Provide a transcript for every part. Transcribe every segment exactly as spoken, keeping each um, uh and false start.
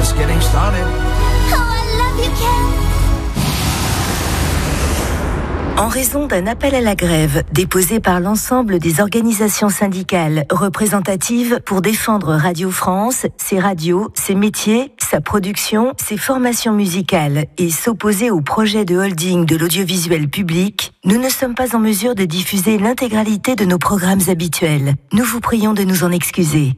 just getting started. Oh, I love you, Ken. En raison d'un appel à la grève déposé par l'ensemble des organisations syndicales représentatives pour défendre Radio France, ses radios, ses métiers, sa production, ses formations musicales et s'opposer au projet de holding de l'audiovisuel public, nous ne sommes pas en mesure de diffuser l'intégralité de nos programmes habituels. Nous vous prions de nous en excuser.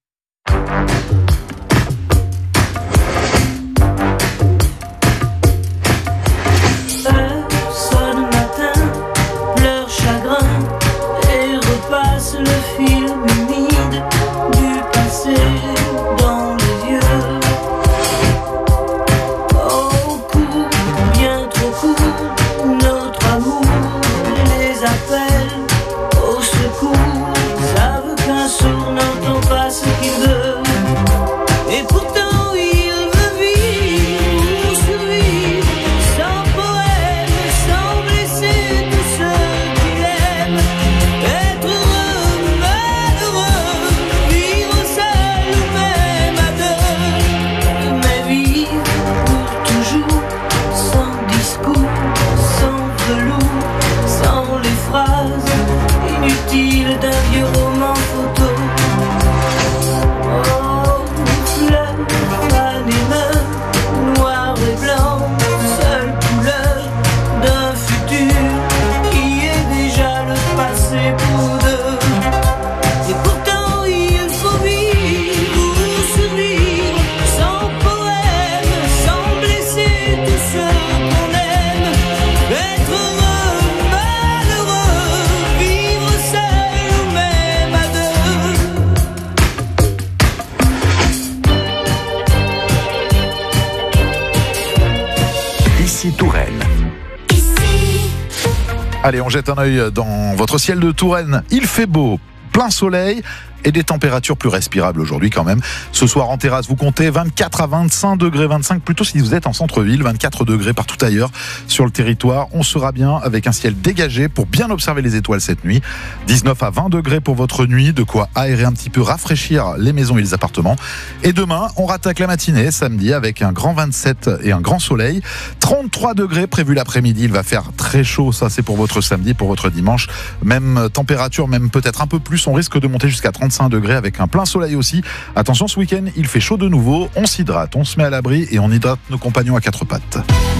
Allez, on jette un œil dans votre ciel de Touraine. Il fait beau, plein soleil et des températures plus respirables aujourd'hui quand même. Ce soir en terrasse, vous comptez vingt-quatre à vingt-cinq degrés, vingt-cinq plutôt si vous êtes en centre-ville, vingt-quatre degrés partout ailleurs sur le territoire. On sera bien avec un ciel dégagé pour bien observer les étoiles cette nuit. dix-neuf à vingt degrés pour votre nuit, de quoi aérer un petit peu, rafraîchir les maisons et les appartements. Et demain, on rattaque la matinée, samedi, avec un grand vingt-sept et un grand soleil. trente-trois degrés prévu l'après-midi, il va faire très chaud, ça c'est pour votre samedi, pour votre dimanche. Même température, même peut-être un peu plus, on risque de monter jusqu'à trente-cinq degrés avec un plein soleil aussi. Attention, ce week-end, il fait chaud de nouveau, on s'hydrate, on se met à l'abri et on hydrate nos compagnons à quatre pattes.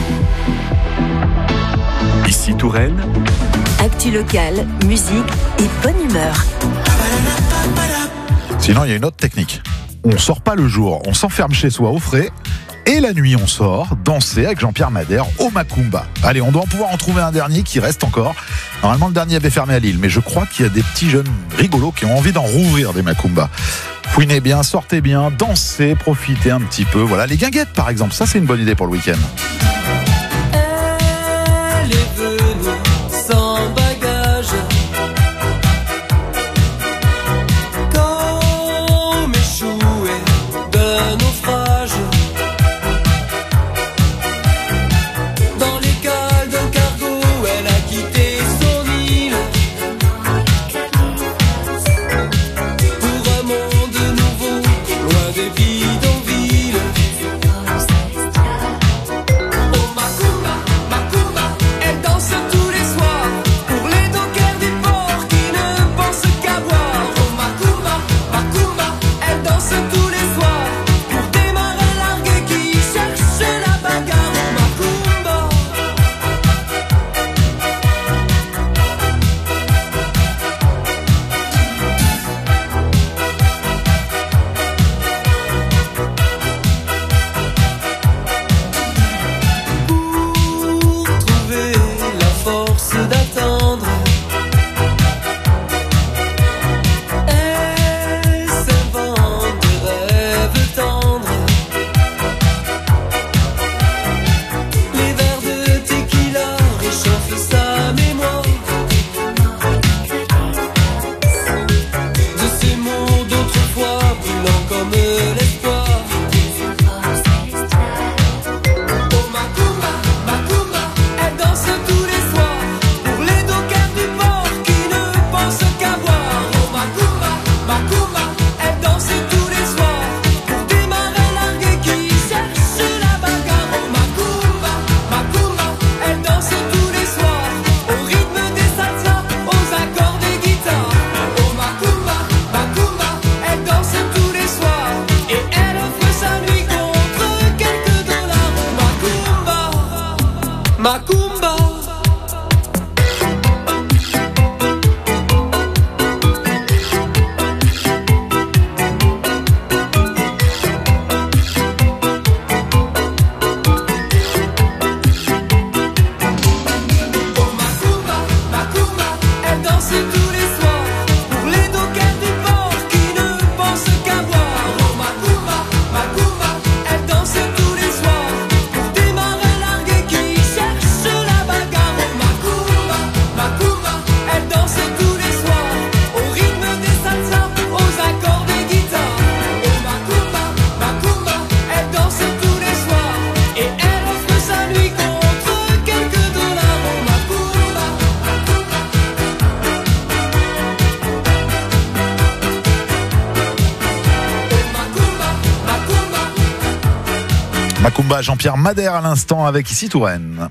Ici Touraine. Actu locale, musique et bonne humeur. Sinon, il y a une autre technique. On sort pas le jour, on s'enferme chez soi au frais. Et la nuit, on sort danser avec Jean-Pierre Madère au Macumba. Allez, on doit pouvoir en trouver un dernier qui reste encore. Normalement, le dernier avait fermé à Lille, mais je crois qu'il y a des petits jeunes rigolos qui ont envie d'en rouvrir des Macumba. Fouinez bien, sortez bien, dansez, profitez un petit peu. Voilà, les guinguettes par exemple, ça c'est une bonne idée pour le week-end. Elle est venue sans bagage, comme échouée d'un naufrage. Dans les cales d'un cargo, elle a quitté son île pour un monde nouveau, loin des bidonvilles. Oh Macumba, Macumba, elle danse tous les soirs pour les dockers du port qui ne pensent qu'à boire. Oh Macumba, Macumba, elle danse tous les soirs pour des marins largués qui cherchent la bagarre. Oh Macumba. Macumba, Jean-Pierre Madère à l'instant avec Ici Touraine.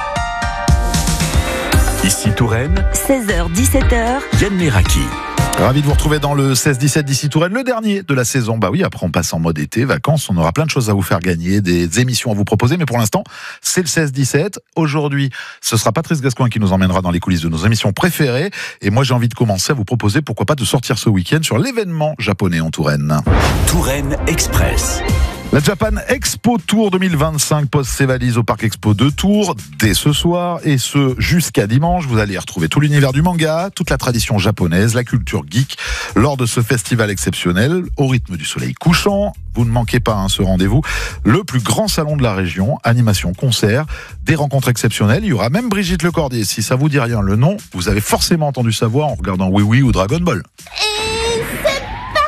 Ici Touraine, seize heures dix-sept heures. Yann Leraki. Ravi de vous retrouver dans le seize dix-sept d'Ici Touraine, le dernier de la saison. Bah oui, après on passe en mode été, vacances, on aura plein de choses à vous faire gagner, des émissions à vous proposer, mais pour l'instant, c'est le seize dix-sept. Aujourd'hui, ce sera Patrice Gascoigne qui nous emmènera dans les coulisses de nos émissions préférées. Et moi, j'ai envie de commencer à vous proposer, pourquoi pas, de sortir ce week-end sur l'événement japonais en Touraine. Touraine Express. La Japan Expo Tour deux mille vingt-cinq pose ses valises au Parc Expo de Tours dès ce soir et ce jusqu'à dimanche. Vous allez y retrouver tout l'univers du manga, toute la tradition japonaise, la culture geek lors de ce festival exceptionnel au rythme du soleil couchant. Vous ne manquez pas hein, ce rendez-vous. Le plus grand salon de la région, animation, concert, des rencontres exceptionnelles. Il y aura même Brigitte Lecordier. Si ça vous dit rien le nom, vous avez forcément entendu sa voix en regardant Oui Oui ou Dragon Ball. Et c'est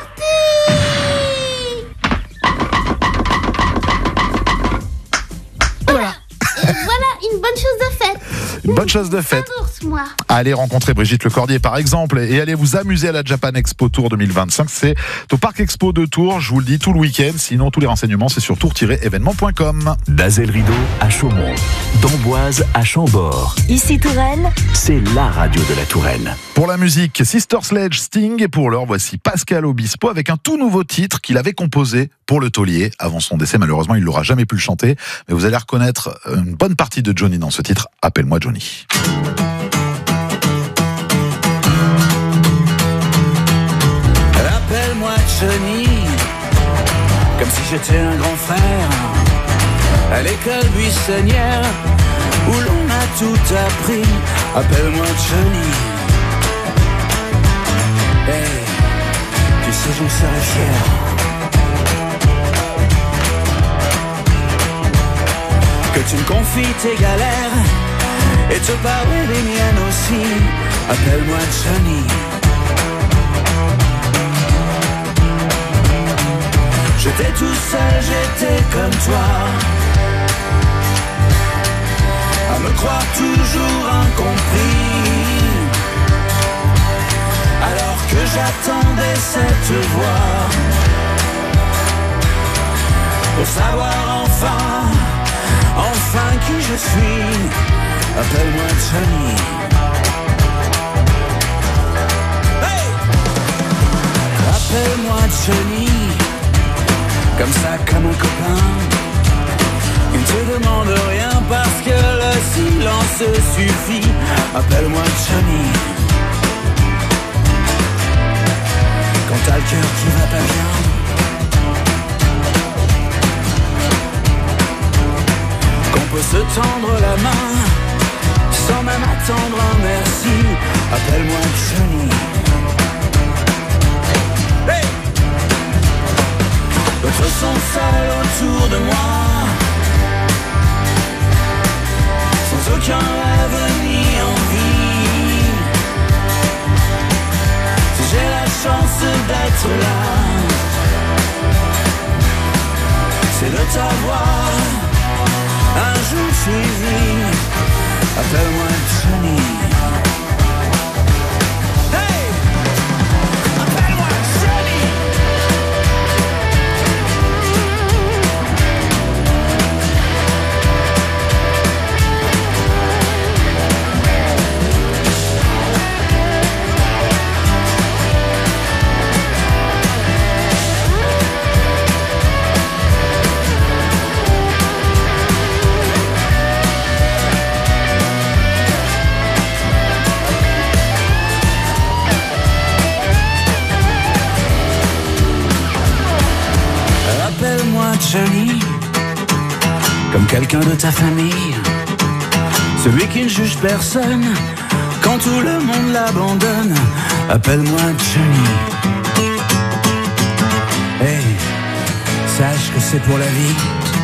voilà une bonne chose de faite. Une bonne chose de faite. Un ours, moi. Allez rencontrer Brigitte Lecordier par exemple et allez vous amuser à la Japan Expo Tour deux mille vingt-cinq. C'est au Parc Expo de Tours, je vous le dis, tout le week-end. Sinon, tous les renseignements, c'est sur tour tiret événement point com. Dazel Rideau à Chaumont, d'Amboise à Chambord. Ici Touraine, C'est la radio de la Touraine. Pour la musique, Sister Sledge, Sting. Et pour l'heure, voici Pascal Obispo avec un tout nouveau titre qu'il avait composé pour le taulier. Avant son décès, malheureusement, il n'aura jamais pu le chanter. Mais vous allez reconnaître une bonne partie de Johnny dans ce titre. Appelle-moi Johnny. Appelle-moi Johnny, comme si j'étais un grand frère, à l'école buissonnière, où l'on a tout appris. Appelle-moi Johnny. Hey, tu sais, j'en serais fier. Que tu me confies tes galères et te parler des miennes aussi. Appelle-moi Johnny. J'étais tout seul, j'étais comme toi, à me croire toujours incompris, alors que j'attendais cette voix, pour savoir enfin, enfin qui je suis. Appelle-moi Johnny. Hey! Appelle-moi Johnny. Comme ça, comme un copain, il ne te demande rien parce que le silence suffit. Appelle-moi Johnny. Quand t'as le cœur qui va pas bien, qu'on peut se tendre la main sans même attendre un merci. Appelle-moi Johnny. D'autres sont seuls autour de moi, sans aucun rêve ni envie. Si j'ai la chance d'être là, c'est de t'avoir un jour suivi. Appelle-moi Johnny. Johnny, comme quelqu'un de ta famille, celui qui ne juge personne quand tout le monde l'abandonne. Appelle-moi Johnny. Hey, sache que c'est pour la vie.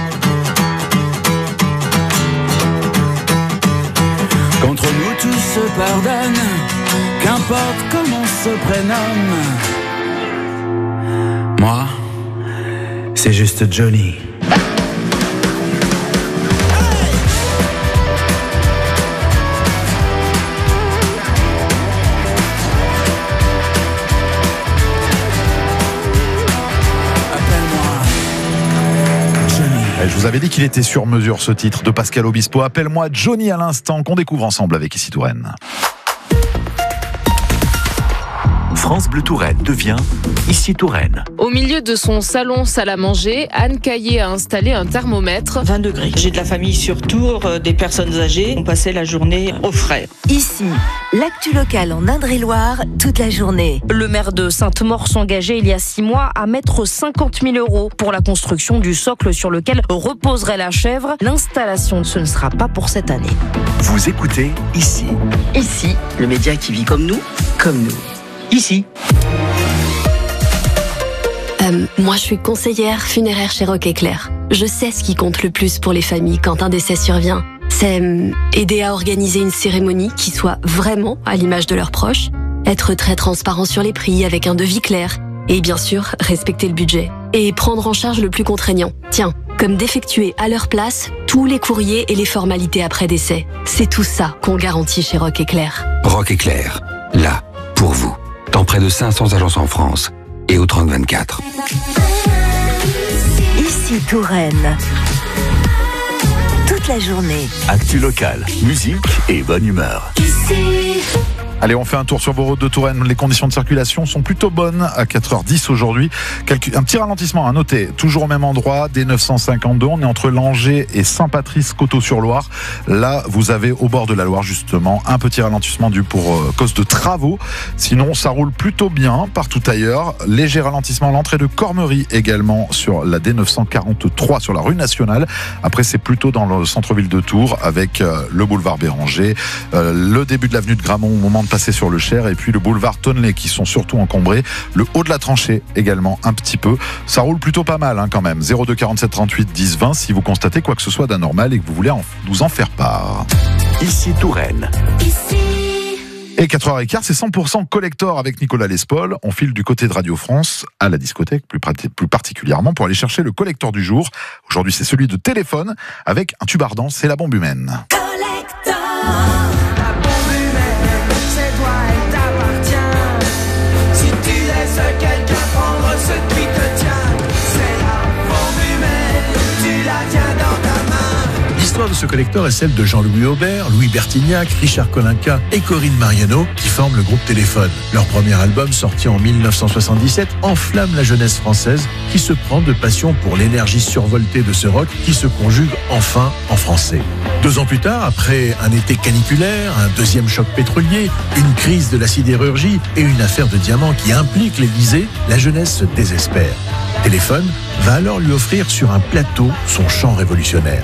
Qu'entre nous tout se pardonne, qu'importe comment on se prénomme. Moi, c'est juste Johnny. je vous avais dit qu'il était sur mesure, ce titre de Pascal Obispo. Appelle-moi Johnny à l'instant, qu'on découvre ensemble avec Ici Touraine. France Bleu Touraine devient Ici Touraine. Au milieu de son salon salle à manger, Anne Caillé a installé un thermomètre. vingt degrés. J'ai de la famille sur Tours, euh, des personnes âgées. On passait la journée au frais. Ici, l'actu locale en Indre-et-Loire, toute la journée. Le maire de Sainte-Maure s'engageait il y a six mois à mettre cinquante mille euros pour la construction du socle sur lequel reposerait la chèvre. L'installation, ce ne sera pas pour cette année. Vous écoutez Ici. Ici, le média qui vit comme nous, comme nous. Ici. Euh, moi, je suis conseillère funéraire chez Rock Éclair. Je sais ce qui compte le plus pour les familles quand un décès survient. C'est euh, aider à organiser une cérémonie qui soit vraiment à l'image de leurs proches, être très transparent sur les prix avec un devis clair, et bien sûr, respecter le budget. Et prendre en charge le plus contraignant. Tiens, comme d'effectuer à leur place tous les courriers et les formalités après décès. C'est tout ça qu'on garantit chez Rock Éclair. Rock Éclair, là, pour vous. Dans près de cinq cents agences en France et au trente vingt-quatre. Ici Touraine. Toute la journée. Actu locale, musique et bonne humeur. Ici. Allez, on fait un tour sur vos routes de Touraine. Les conditions de circulation sont plutôt bonnes à quatre heures dix aujourd'hui. Calcul... Un petit ralentissement à noter, toujours au même endroit, D neuf cent cinquante-deux. On est entre Langeais et Saint-Patrice-Coteau-sur-Loire. Là, vous avez au bord de la Loire, justement, un petit ralentissement dû pour euh, cause de travaux. Sinon, ça roule plutôt bien partout ailleurs. Léger ralentissement à l'entrée de Cormery également sur la D neuf cent quarante-trois sur la rue nationale. Après, c'est plutôt dans le centre-ville de Tours avec euh, le boulevard Béranger, euh, le début de l'avenue de Gramont au moment de passer sur le Cher et puis le boulevard Tonnelet qui sont surtout encombrés. Le haut de la tranchée également un petit peu. Ça roule plutôt pas mal hein, quand même. zéro deux quarante-sept trente-huit dix vingt si vous constatez quoi que ce soit d'anormal et que vous voulez en, nous en faire part. Ici Touraine. Ici. Et quatre heures quinze, c'est cent pour cent collector avec Nicolas Lespaul. On file du côté de Radio France à la discothèque, plus, plus particulièrement pour aller chercher le collector du jour. Aujourd'hui, c'est celui de téléphone avec un tube ardent, c'est la bombe humaine. Collector. L'histoire de ce collector est celle de Jean-Louis Aubert, Louis Bertignac, Richard Kolinka et Corinne Mariano qui forment le groupe Téléphone. Leur premier album, sorti en mille neuf cent soixante-dix-sept, enflamme la jeunesse française qui se prend de passion pour l'énergie survoltée de ce rock qui se conjugue enfin en français. Deux ans plus tard, après un été caniculaire, un deuxième choc pétrolier, une crise de la sidérurgie et une affaire de diamants qui implique l'Élysée, la jeunesse se désespère. Téléphone va alors lui offrir sur un plateau son chant révolutionnaire.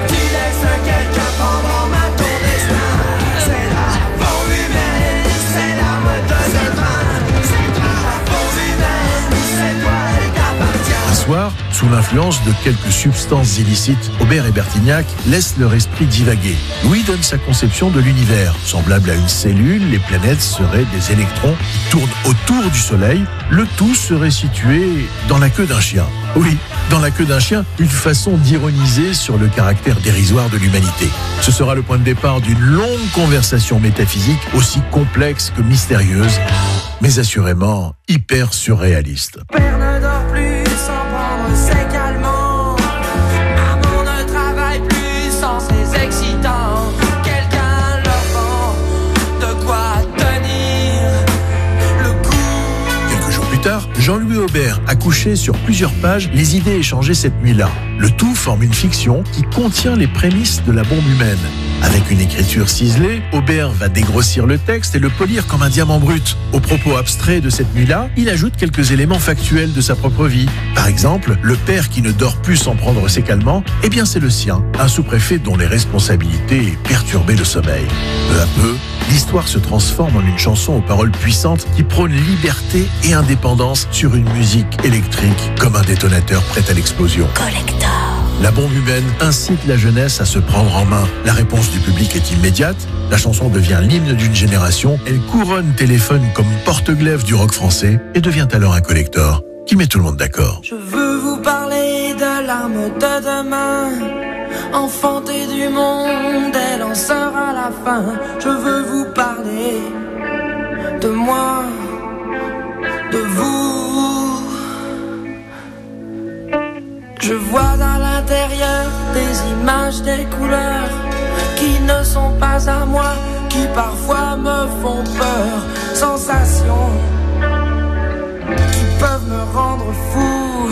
Soir, sous l'influence de quelques substances illicites, Aubert et Bertignac laissent leur esprit divaguer. Louis donne sa conception de l'univers. Semblable à une cellule, les planètes seraient des électrons qui tournent autour du Soleil. Le tout serait situé dans la queue d'un chien. Oui, dans la queue d'un chien, une façon d'ironiser sur le caractère dérisoire de l'humanité. Ce sera le point de départ d'une longue conversation métaphysique aussi complexe que mystérieuse, mais assurément hyper surréaliste. Père ne dort plus sans prendre ses calmants. Maman ne travaille plus sans ses excitants. Quelqu'un leur vend de quoi tenir le coup. Quelques jours plus tard, Jean-Louis Aubert a couché sur plusieurs pages les idées échangées cette nuit-là. Le tout forme une fiction qui contient les prémices de la bombe humaine. Avec une écriture ciselée, Aubert va dégrossir le texte et le polir comme un diamant brut. Aux propos abstraits de cette nuit-là, il ajoute quelques éléments factuels de sa propre vie. Par exemple, le père qui ne dort plus sans prendre ses calmants, eh bien c'est le sien, un sous-préfet dont les responsabilités perturbaient le sommeil. Peu à peu, l'histoire se transforme en une chanson aux paroles puissantes qui prône liberté et indépendance sur une musique électrique comme un détonateur prêt à l'explosion. Collector. La bombe humaine incite la jeunesse à se prendre en main. La réponse du public est immédiate. La chanson devient l'hymne d'une génération. Elle couronne Téléphone comme porte-glaive du rock français et devient alors un collector qui met tout le monde d'accord. Je veux vous parler de l'arme de demain. Enfantée du monde, elle en sera la fin. Je veux vous parler de moi, de vous. Je vois à l'intérieur des images, des couleurs qui ne sont pas à moi, qui parfois me font peur. Sensations qui peuvent me rendre fou.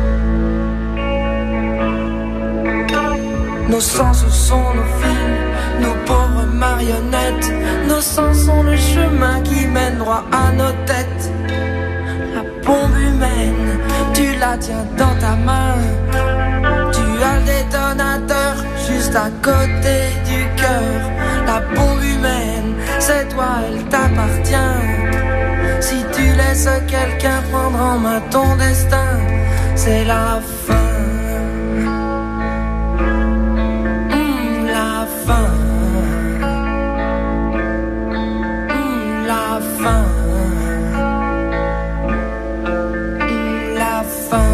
Nos sens sont nos films, nos pauvres marionnettes. Nos sens sont le chemin qui mène droit à nos têtes. La bombe humaine, tu la tiens dans ta main. Tu as le détonateur juste à côté du cœur. La bombe humaine, c'est toi, elle t'appartient. Si tu laisses quelqu'un prendre en main ton destin, c'est la fin. Mmh, la fin. Mmh, la fin. Mmh, la fin.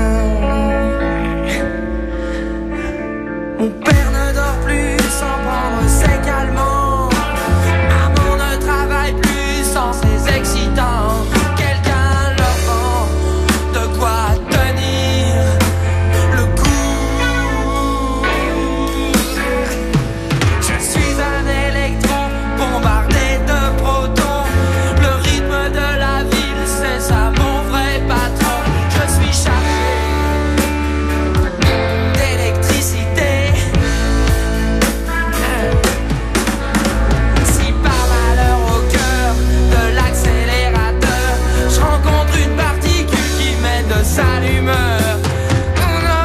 Mon père ne dort plus sans prendre ses calmants. Maman ne travaille plus sans ses excitants. Quelqu'un leur vend de quoi tenir le coup. Je suis un électron bombardé de protons. Le rythme de la ville, c'est ça mon vrai patron. Je suis chargé d'électricité. Si par malheur au cœur de l'accélérateur, je rencontre une particule qui met de sale humeur. Non,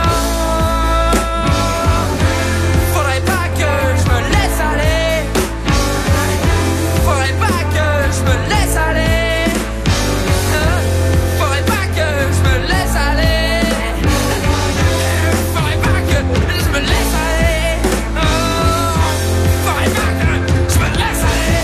faudrait pas que je me laisse aller. Faudrait pas que je me laisse aller. Faudrait pas que je me laisse aller. Faudrait pas que je me laisse aller. Faudrait pas que je me laisse aller.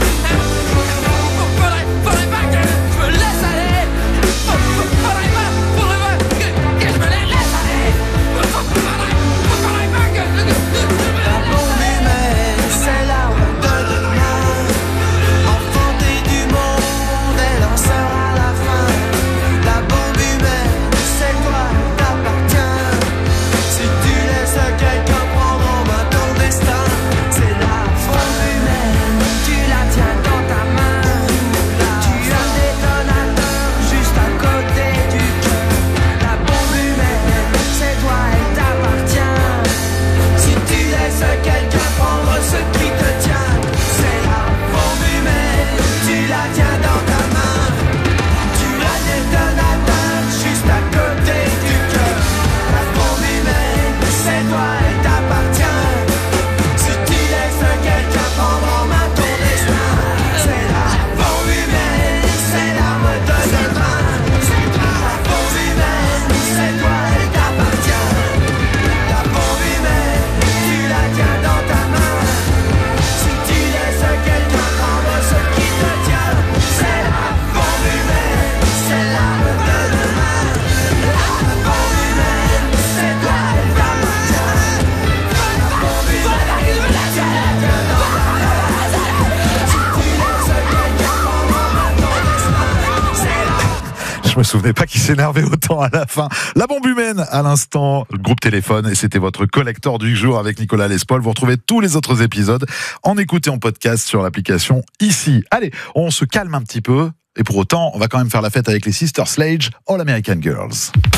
Faudrait, faudrait pas que je me laisse aller. Faudrait pas, faudrait pas que, que je me laisse aller. Faudrait, faudrait pas que je me laisse aller. La bombe humaine, c'est l'arme de demain. Enfantée du monde, elle en sera la fin. La bombe humaine, c'est toi, elle t'appartient. Si tu laisses quelqu'un prendre en main ton destin, c'est la bombe humaine, tu la tiens dans ta main. Tu as un détonateur juste à côté du cœur. La bombe humaine, c'est toi, elle t'appartient. Si tu laisses quelqu'un prendre ce qui te tient, c'est la bombe humaine, tu la tiens dans ta main. Tu as un détonateur juste à côté du cœur. La bombe humaine, c'est toi, elle t'appartient. Si tu laisses quelqu'un prendre en main ton destin, c'est la bombe humaine, c'est l'arme de demain. La bombe humaine, c'est toi, elle t'appartient. La bombe humaine, tu la tiens dans ta main. Si tu laisses quelqu'un prendre ce qui te tient, c'est la bombe humaine, c'est l'arme de demain. La bombe humaine, c'est toi, elle t'appartient. La bombe humaine, tu la tiens dans ta main. Si tu laisses quelqu'un prendre en main ton destin, c'est la Je me souvenais pas qu'il s'énervait autant à la fin. La bombe humaine, à l'instant, le groupe Téléphone, et c'était votre collector du jour avec Nicolas Lespaul. Vous retrouvez tous les autres épisodes en écoutant en podcast sur l'application ici. Allez, on se calme un petit peu, et pour autant, on va quand même faire la fête avec les Sister Sledge, All American Girls.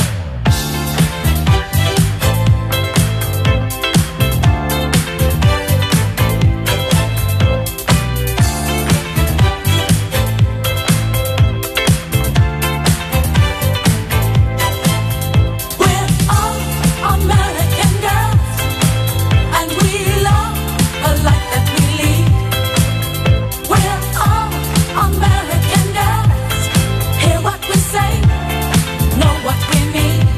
We're all American girls, and we love a life that we lead. We're all American girls. Hear what we say, know what we mean.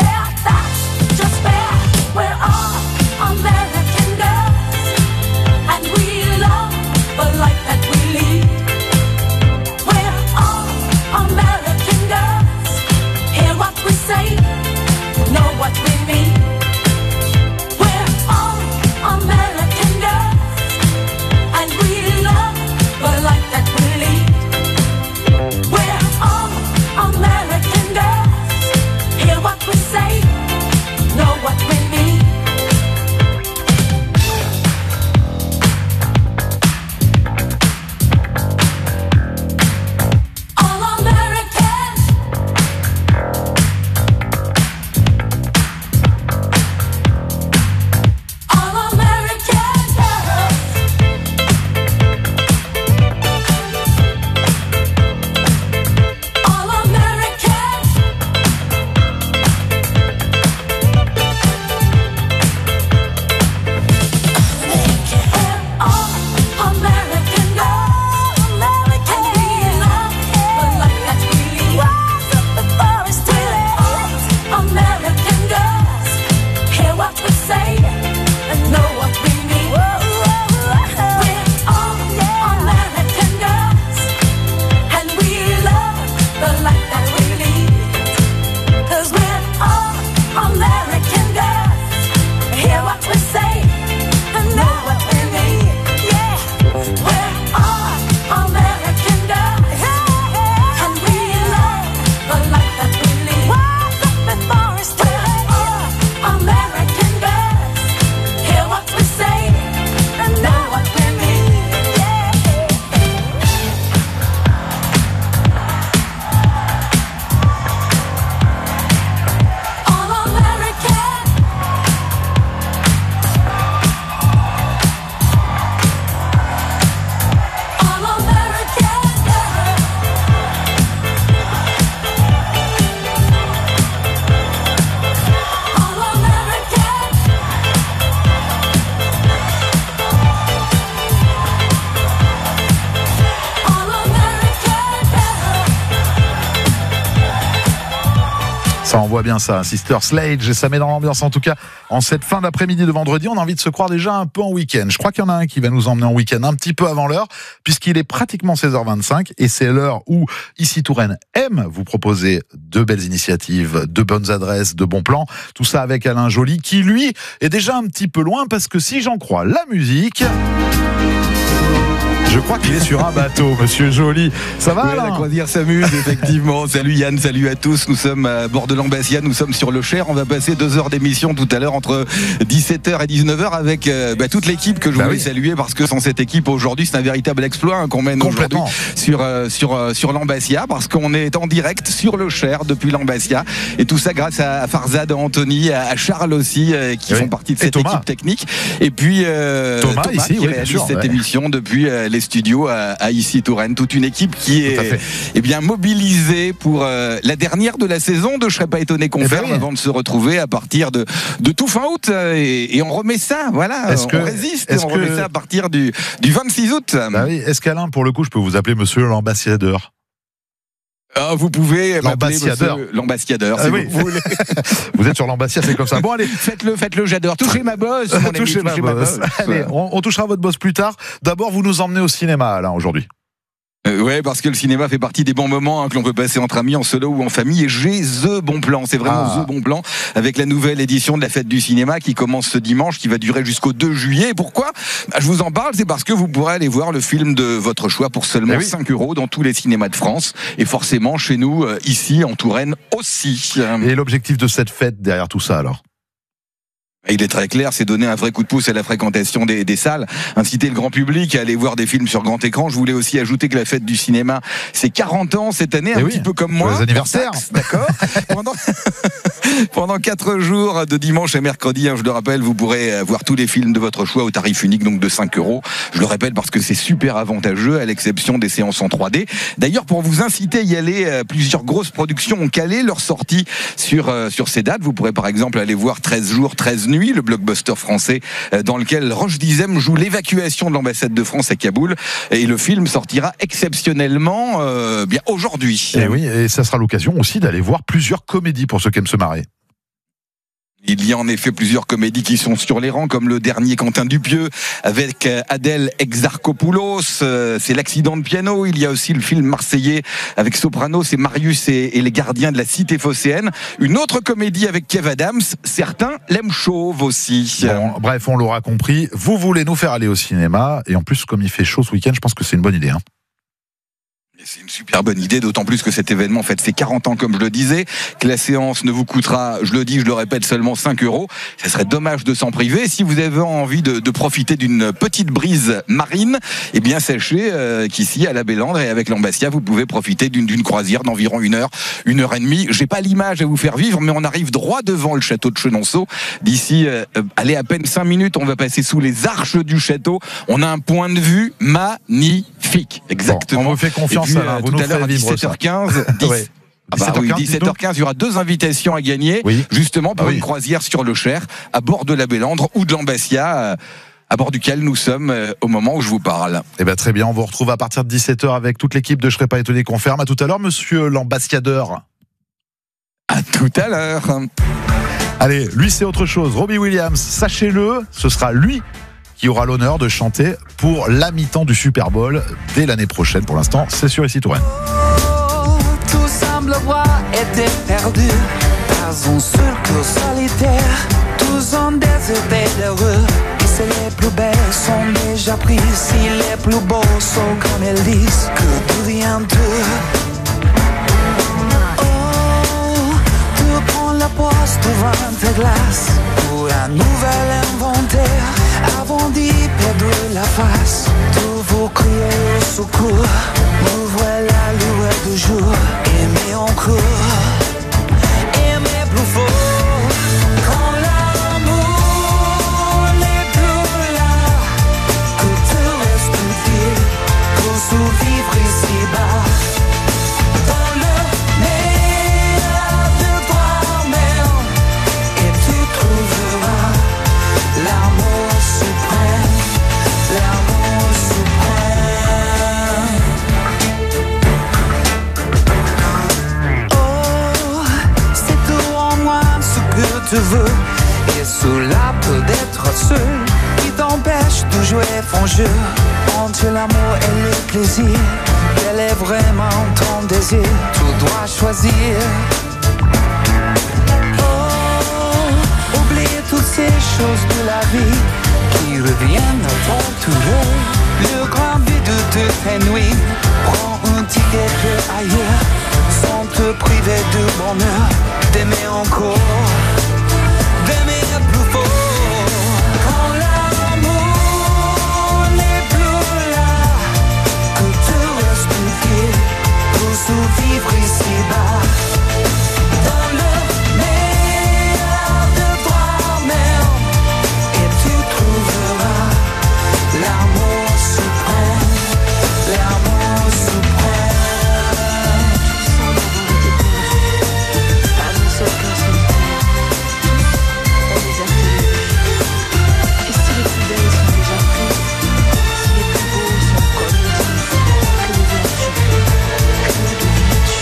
Yeah, that's just fair. We're all American girls, and we love the life that we lead. We're all American girls. Hear what we say, know what we mean. We're all American girls, and we love the life that we lead. We're all American girls. Hear what we say, know what we mean. All American. All American girls. All American. All American girls. American. We love the life that we lead. Rise up before it's too late. American girls. Hear what we say and know what we mean. We're all American girls, and we love the life that we lead. 'Cause we're all American girls. Hear what we say and know what we mean. Yeah, we're all American girls, and we love the life that we lead. Rise up before it's too late. All American girls. Hear what we say and know what we mean. Yeah. All American. All American girls. All American. All American girls. Ça envoie bien ça, Sister Sledge, et ça met dans l'ambiance en tout cas. En cette fin d'après-midi de vendredi, on a envie de se croire déjà un peu en week-end. Je crois qu'il y en a un qui va nous emmener en week-end un petit peu avant l'heure, puisqu'il est pratiquement seize heures vingt-cinq, et c'est l'heure où Ici Touraine aime vous proposer de belles initiatives, de bonnes adresses, de bons plans. Tout ça avec Alain Joly, qui lui est déjà un petit peu loin, parce que si j'en crois la musique... Je crois qu'il est sur un bateau, monsieur Joly. Ça va, Ouais, Alain? la croisière s'amuse, effectivement. Salut Yann, salut à tous. Nous sommes à bord de l'Ambassia, nous sommes sur le Cher. On va passer deux heures d'émission tout à l'heure entre dix-sept heures et dix-neuf heures avec euh, bah, toute l'équipe que je Bah voulais oui. saluer, parce que sans cette équipe aujourd'hui, c'est un véritable exploit hein, qu'on mène aujourd'hui Complètement. sur, euh, sur, euh, sur l'Ambassia, parce qu'on est en direct sur le Cher depuis l'Ambassia. Et tout ça grâce à Farzad, à Anthony, à à Charles aussi, euh, qui Oui. font partie de Et cette Thomas. équipe technique. Et puis euh, Thomas, ici, qui oui, bien réalise sûr, cette ouais. émission depuis euh, les studios à, à Ici Touraine. Toute une équipe qui Tout à est fait. eh bien mobilisée pour euh, la dernière de la saison de Je serais pas étonné qu'on Eh ben ferme oui. avant de se retrouver à partir de, de tout fin août euh, et, et on remet ça, voilà, Est-ce on que- résiste et est-ce on remet que- ça à partir du, du vingt-six août. Bah oui. Est-ce qu'Alain, pour le coup, je peux vous appeler monsieur l'ambassadeur? Ah, vous pouvez m'appeler L'ambassadeur. monsieur l'ambassadeur si Ah oui. vous voulez. Vous êtes sur l'Ambassia, c'est comme ça. Bon, allez. Faites-le, faites-le, j'adore. Touchez ma bosse, mon ami, Touchez ma touchez bosse. Allez, on, on touchera votre boss plus tard. D'abord, vous nous emmenez au cinéma, Alain, aujourd'hui. Euh, ouais, parce que le cinéma fait partie des bons moments hein, que l'on peut passer entre amis, en solo ou en famille. Et j'ai The Bon Plan, c'est vraiment Ah. The Bon Plan, avec la nouvelle édition de la Fête du Cinéma qui commence ce dimanche, qui va durer jusqu'au deux juillet. Et pourquoi bah, je vous en parle, c'est parce que vous pourrez aller voir le film de votre choix pour seulement Eh oui. cinq euros dans tous les cinémas de France. Et forcément, chez nous, euh, ici, en Touraine aussi. Et l'objectif de cette fête derrière tout ça, alors? Il est très clair, c'est donner un vrai coup de pouce à la fréquentation des, des salles, inciter le grand public à aller voir des films sur grand écran. Je voulais aussi ajouter que la Fête du Cinéma, c'est quarante ans cette année, Eh un oui, petit peu comme moi. joyeux anniversaire. D'accord. Pendant pendant quatre jours, de dimanche à mercredi, hein, je le rappelle, vous pourrez voir tous les films de votre choix au tarif unique, donc de cinq euros. Je le répète parce que c'est super avantageux, à l'exception des séances en trois D. D'ailleurs, pour vous inciter à y aller, euh, plusieurs grosses productions ont calé leur sortie sur euh, sur ces dates. Vous pourrez par exemple aller voir treize jours, treize nuits, le blockbuster français euh, dans lequel Roche Dizem joue l'évacuation de l'ambassade de France à Kaboul. Et le film sortira exceptionnellement euh, bien aujourd'hui. Et oui, et ça sera l'occasion aussi d'aller voir plusieurs comédies pour ceux qui aiment se marrer. Il y a en effet plusieurs comédies qui sont sur les rangs, comme le dernier Quentin Dupieux avec Adèle Exarchopoulos, c'est l'accident de piano. Il y a aussi le film marseillais avec Soprano, c'est Marius et, et les gardiens de la cité phocéenne. Une autre comédie avec Kev Adams, certains l'aiment chauve aussi. Bon, bref, on l'aura compris, vous voulez nous faire aller au cinéma, et en plus comme il fait chaud ce week-end, je pense que c'est une bonne idée. Hein. C'est une super bonne idée, d'autant plus que cet événement fête ses quarante ans, comme je le disais, que la séance ne vous coûtera, je le dis, je le répète, seulement cinq euros. Ça serait dommage de s'en priver. Si vous avez envie de, de profiter d'une petite brise marine, eh bien, sachez euh, qu'ici, à la Bélandre et avec l'Ambassia, vous pouvez profiter d'une, d'une croisière d'environ une heure, une heure et demie. J'ai pas l'image à vous faire vivre, mais on arrive droit devant le château de Chenonceau. D'ici, euh, allez, à peine cinq minutes, on va passer sous les arches du château. On a un point de vue magnifique. Exactement. Bon, on vous fait confiance. Puis, Alain, euh, vous tout nous à l'heure à dix-sept heures quinze, dix, ouais. ah bah oui, dix-sept heures quinze, il y aura deux invitations à gagner, oui. justement pour ah oui. une croisière sur le Cher, à bord de la Bélandre ou de l'Ambassia, euh, à bord duquel nous sommes euh, au moment où je vous parle. Eh bien très bien, on vous retrouve à partir de dix-sept heures avec toute l'équipe de Je serais pas étonné qu'on ferme. À tout à l'heure, monsieur l'ambassadeur. À tout à l'heure. Allez, lui c'est autre chose. Robbie Williams, sachez-le, ce sera lui qui aura l'honneur de chanter pour la mi-temps du Super Bowl dès l'année prochaine. Pour l'instant, c'est sur ici Touraine. Oh, tout semble voir était perdu dans un cercle solitaire. Tous ont déserté d'heureux. Et c'est les plus belles sont déjà prises. Si les plus beaux sont comme elles disent que tout vient d'eux. Oh, tu prends la poste devant ta glace pour un nouvel inventaire. Avant d'y perdre la face, tous vous criez au secours. Ouvrez la lueur du jour, aimez encore, aimez plus fort. Quand l'amour n'est plus là, que tout reste utile pour survivre ici-bas. Dans le meilleur de toi-même, et tu trouveras l'amour suprême, l'amour suprême. Oh, c'est tout en moi ce que tu veux. Et cela peut être seul qui t'empêche de jouer ton jeu. Entre l'amour et le plaisir, quel est vraiment ton désir? Tu dois choisir. Oh, oublie toutes ces choses de la vie qui reviennent à ton tour. Le grand but de tes nuits, prends un ticket que ailleurs, sans te priver de bonheur, d'aimer encore, d'aimer plus fort. Quand l'amour n'est plus là, que tout reste utile pour survivre ici-bas. Dans le meilleur de toi-même, et tu trouveras l'amour suprême, l'amour suprême. Pas une seule personne. On les a fait. Et si les plus belles sont déjà prises, si les plus beaux sont comme les disent, que nous viens-tu, que nous deviens-tu?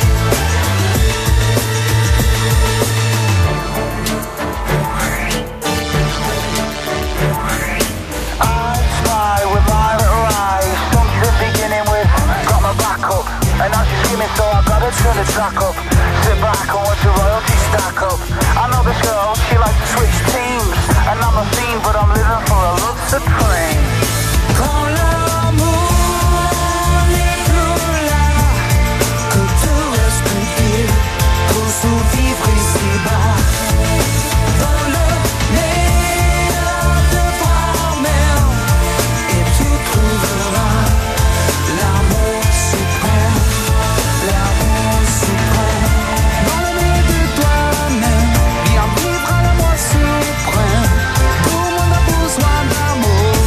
I smile with violet eyes. Something beginning with got my back up. And now she's screaming, so I gotta turn the track up. Sit back and watch the royalty stack up. I know this girl, she likes to switch teams. And I'm a fiend, but I'm living for a love supreme. Quand l'amour n'est plus là, que tout reste utile pour survivre ici-bas. Dans le meilleur de toi-même, et tu trouveras l'amour suprême, l'amour suprême. Dans le meilleur de toi-même, bien vivre à l'amour suprême. Tout le monde a besoin d'amour.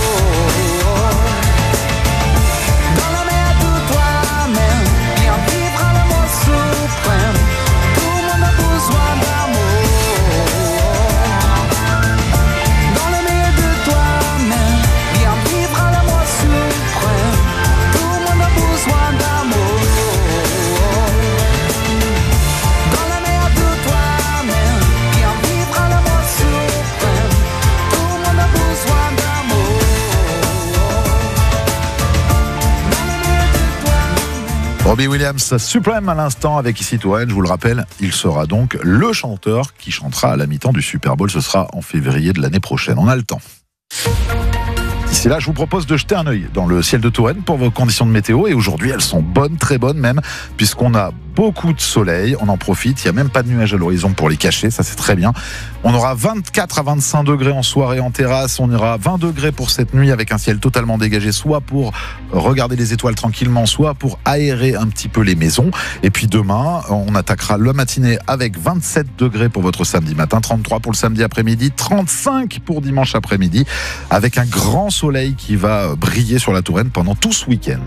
Robbie Williams, Supreme à l'instant avec ici Touraine. Je vous le rappelle, il sera donc le chanteur qui chantera à la mi-temps du Super Bowl. Ce sera en février de l'année prochaine. On a le temps. D'ici là, je vous propose de jeter un œil dans le ciel de Touraine pour vos conditions de météo. Et aujourd'hui, elles sont bonnes, très bonnes même, puisqu'on a beaucoup de soleil. On en profite. Il n'y a même pas de nuages à l'horizon pour les cacher. Ça, c'est très bien. On aura vingt-quatre à vingt-cinq degrés en soirée en terrasse. On ira vingt degrés pour cette nuit avec un ciel totalement dégagé, soit pour regarder les étoiles tranquillement, soit pour aérer un petit peu les maisons. Et puis demain, on attaquera le matinée avec vingt-sept degrés pour votre samedi matin, trente-trois pour le samedi après-midi, trente-cinq pour dimanche après-midi, avec un grand soleil qui va briller sur la Touraine pendant tout ce week-end.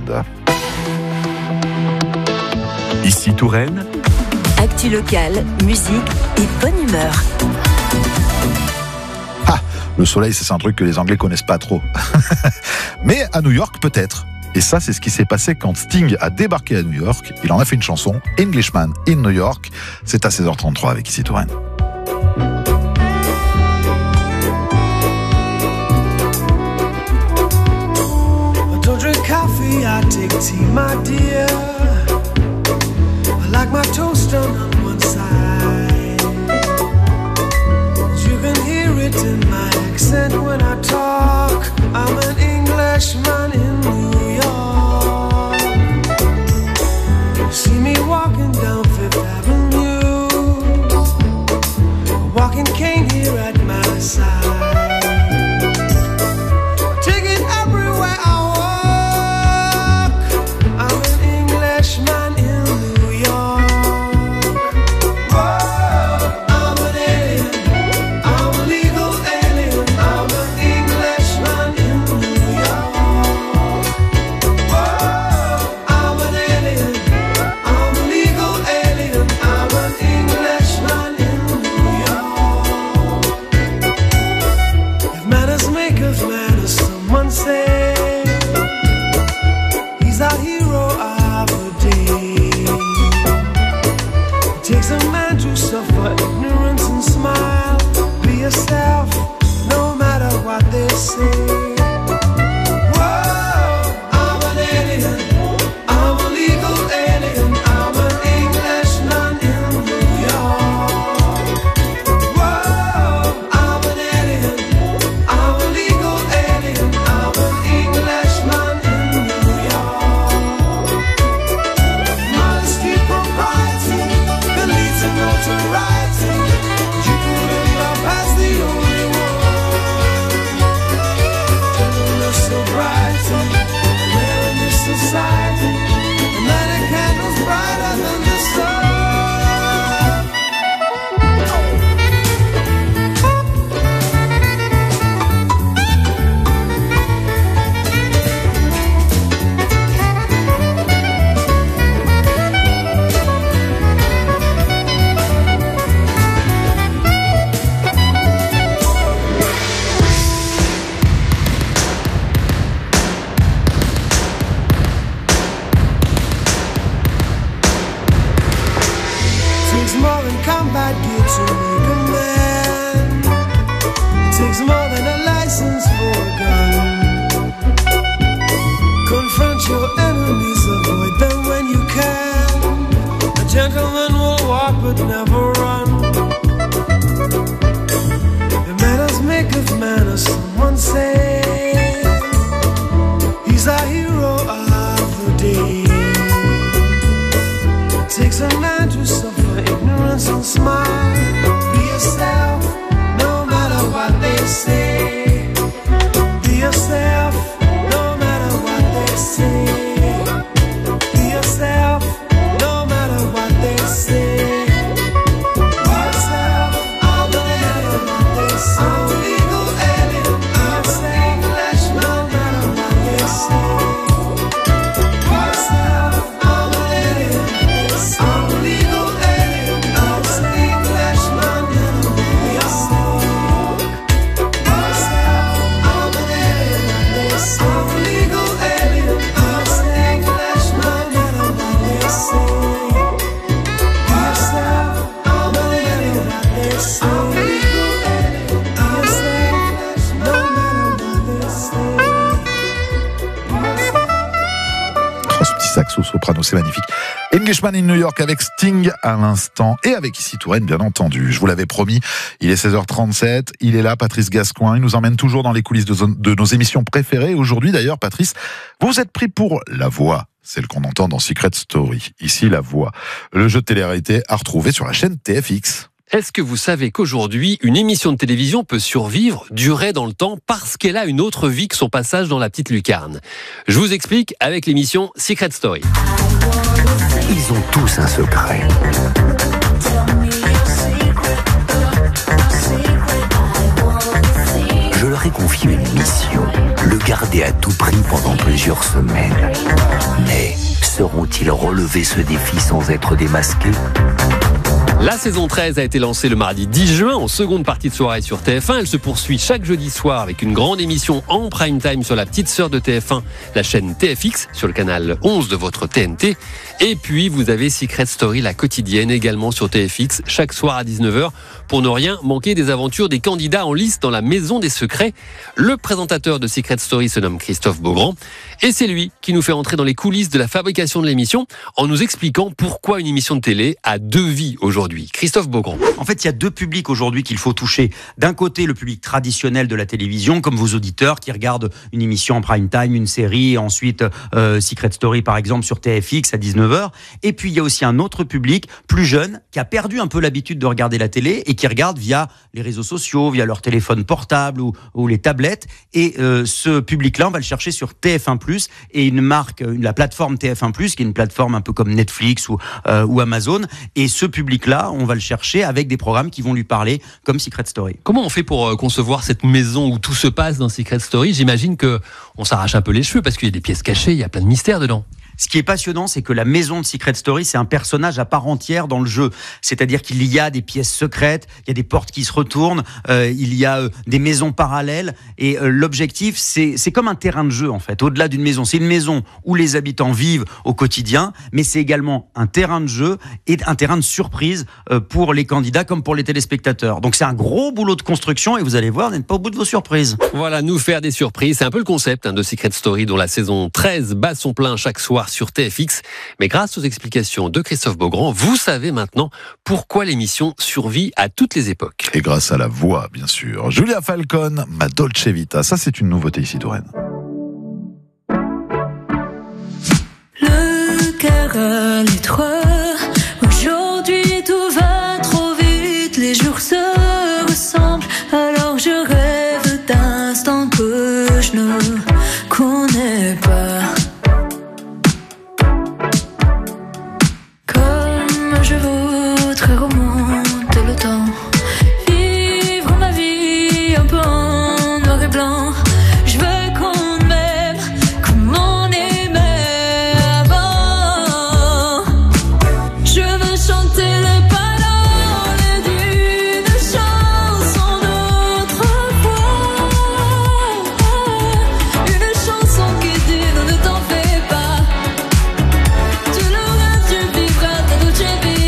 Ici Touraine, Actu locale, musique et bonne humeur. Ah, le soleil, c'est un truc que les Anglais connaissent pas trop. Mais à New York, peut-être. Et ça, c'est ce qui s'est passé quand Sting a débarqué à New York. Il en a fait une chanson, Englishman in New York. C'est à seize heures trente-trois avec Ici Touraine. I don't drink coffee, I take tea, my dear. I like my toast done on one side. You can hear it in my accent when I talk. I'm an Englishman in New York. You see me walking down Fifth Avenue, a walking cane here at my side. Take it everywhere I walk. I'm an Englishman in New York. Whoa, I'm an alien. I'm a legal alien. I'm an Englishman in New York. Whoa, I'm an alien. I'm a legal alien. I'm an Englishman in New York. If manners make us manners, someone say he's our hero of the day. It takes a man to suffer ignorance and smile. Be yourself, no matter what they say. Whoa, I'm an alien. I'm a legal alien. I'm an Englishman in New York. Whoa, I'm an alien. I'm a legal alien. I'm an Englishman in New York. Modesty, propriety, can lead to notoriety. You couldn't love past the only one. Gentleness, sobriety, rare in this society. And light a candle's brighter than the sun. Takes more than combat gear to make a man. It takes more than a license for a gun. Confront your enemies, avoid them when you can. A gentleman will walk but never run. The manners make of manners, someone say. He's our hero of the day. It takes a man to suffer ignorance and smile. Be yourself, no matter what they say. Be yourself, no matter what they say. Be yourself, no matter what they say. Be yourself, I'm an alien, what they say. I'm a legal alien, I'm an Englishman, no matter what they say. Be yourself, I'm an alien, I'm a legal alien, I'm an Englishman in New York. Be yourself, I'm an alien, I'm a legal alien, I'm an Englishman, no matter what they say. Be yourself, I'm an alien, I'm a legal alien, I'm an Englishman, no matter what they say. Oh, ce petit saxo soprano, c'est magnifique. Englishman in New York avec Sting à l'instant et avec Ici Touraine bien entendu. Je vous l'avais promis, il est seize heures trente-sept, il est là, Patrice Gascoin, il nous emmène toujours dans les coulisses de, de nos émissions préférées. Aujourd'hui d'ailleurs, Patrice, vous êtes pris pour La Voix, celle qu'on entend dans Secret Story. Ici La Voix, le jeu de télé-réalité à retrouver sur la chaîne T F X. Est-ce que vous savez qu'aujourd'hui, une émission de télévision peut survivre, durer dans le temps, parce qu'elle a une autre vie que son passage dans la petite lucarne? Je vous explique avec l'émission Secret Story. Ils ont tous un secret. Je leur ai confié une mission, le garder à tout prix pendant plusieurs semaines. Mais sauront-ils relever ce défi sans être démasqués ? La saison treize a été lancée le mardi dix juin en seconde partie de soirée sur T F un. Elle se poursuit chaque jeudi soir avec une grande émission en prime time sur la petite sœur de T F un, la chaîne T F X, sur le canal onze de votre T N T. Et puis vous avez Secret Story, la quotidienne, également sur T F X, chaque soir à dix-neuf heures, pour ne rien manquer des aventures des candidats en lice dans la Maison des Secrets. Le présentateur de Secret Story se nomme Christophe Beaugrand, et c'est lui qui nous fait entrer dans les coulisses de la fabrication de l'émission en nous expliquant pourquoi une émission de télé a deux vies aujourd'hui. Christophe Beaugrand. En fait, il y a deux publics aujourd'hui qu'il faut toucher. D'un côté, le public traditionnel de la télévision, comme vos auditeurs qui regardent une émission en prime time, une série, ensuite euh, Secret Story par exemple sur T F X à dix-neuf heures. Et puis il y a aussi un autre public plus jeune qui a perdu un peu l'habitude de regarder la télé et qui regarde via les réseaux sociaux, via leur téléphone portable ou, ou les tablettes. Et euh, ce public-là, on va le chercher sur T F un plus, et une marque, la plateforme T F un plus, qui est une plateforme un peu comme Netflix ou, euh, ou Amazon. Et ce public-là, on va le chercher avec des programmes qui vont lui parler, comme Secret Story. Comment on fait pour concevoir cette maison où tout se passe dans Secret Story? J'imagine que on s'arrache un peu les cheveux parce qu'il y a des pièces cachées, il y a plein de mystères dedans. Ce qui est passionnant, c'est que la maison de Secret Story, c'est un personnage à part entière dans le jeu. C'est-à-dire qu'il y a des pièces secrètes, il y a des portes qui se retournent, euh, il y a euh, des maisons parallèles. Et euh, l'objectif, c'est, c'est comme un terrain de jeu, en fait, au-delà d'une maison. C'est une maison où les habitants vivent au quotidien, mais c'est également un terrain de jeu et un terrain de surprise euh, pour les candidats comme pour les téléspectateurs. Donc c'est un gros boulot de construction et vous allez voir, vous n'êtes pas au bout de vos surprises. Voilà, nous faire des surprises. C'est un peu le concept hein, de Secret Story, dont la saison treize bat son plein chaque soir sur T F X. Mais grâce aux explications de Christophe Beaugrand, vous savez maintenant pourquoi l'émission survit à toutes les époques. Et grâce à la voix, bien sûr. Julia Falcone, ma Dolce Vita. Ça, c'est une nouveauté ici, Touraine. Le cœur à l'étroit. Aujourd'hui, tout va trop vite. Les jours se ressemblent. Alors je rêve d'instants que je ne connais pas. Je voudrais remonter le temps, vivre ma vie un peu en noir et blanc. Je veux qu'on m'aime comme on aimait avant. Je veux chanter les paroles d'une chanson d'autrefois. Une chanson qui dit non, ne t'en fais pas. Tu l'auras, tu vivras ta douce vie.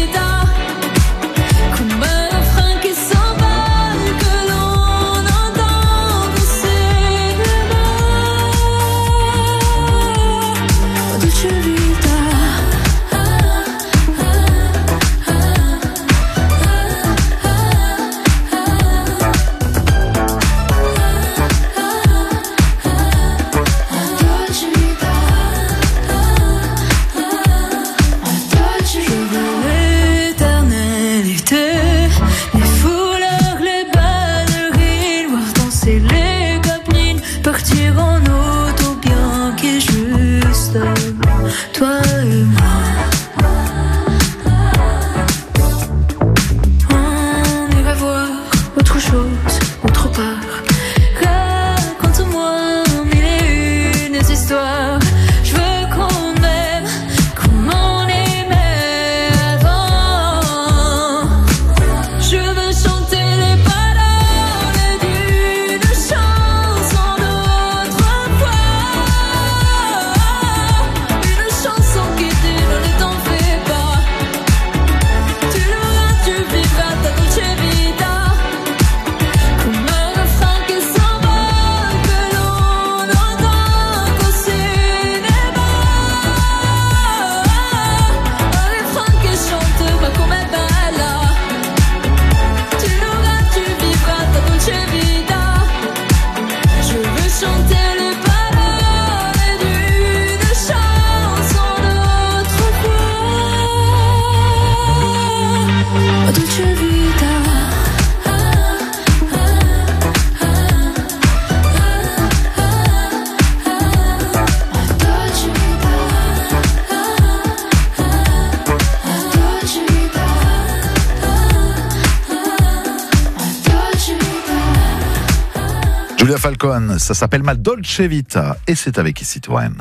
Julia Falcone, ça s'appelle Ma Dolce Vita et c'est avec Ici Touraine.